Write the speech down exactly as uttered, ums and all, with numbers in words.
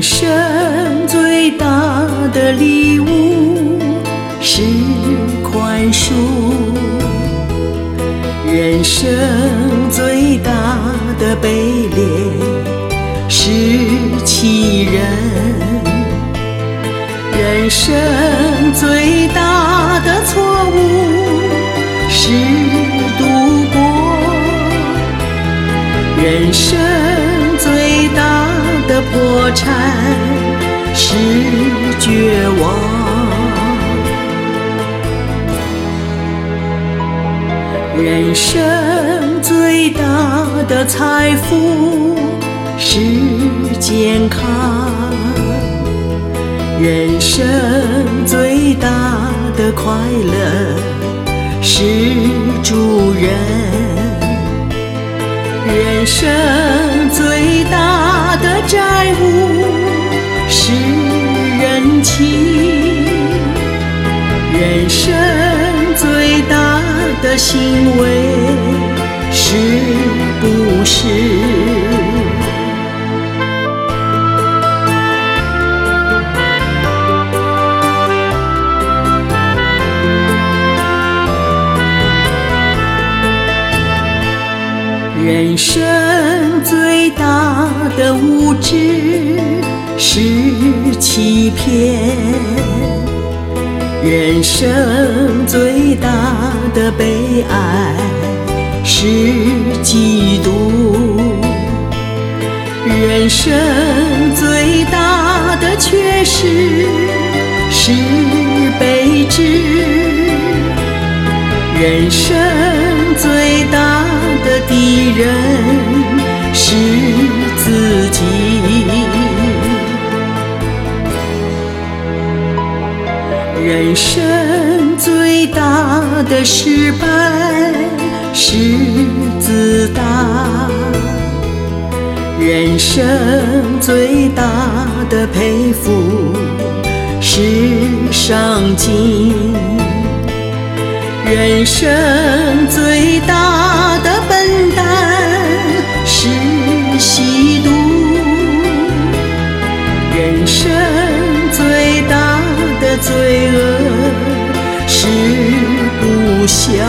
生最大的礼物是宽恕，人生最大的卑劣是欺人，人生最大的错误是赌博，人生最大的破产是绝望，人生最大的财富是健康，人生最大的快乐是助人，人生最大的债务是人情，人生最大的行为是不是？人生最大的无知是欺骗，人生最大的悲哀是嫉妒，人生最大的缺失是卑职，人生最大的敌人是自己，人生最大的失败是自大，人生最大的佩服是上进，人生最大的笨蛋是吸毒，人生最大的罪恶是不孝。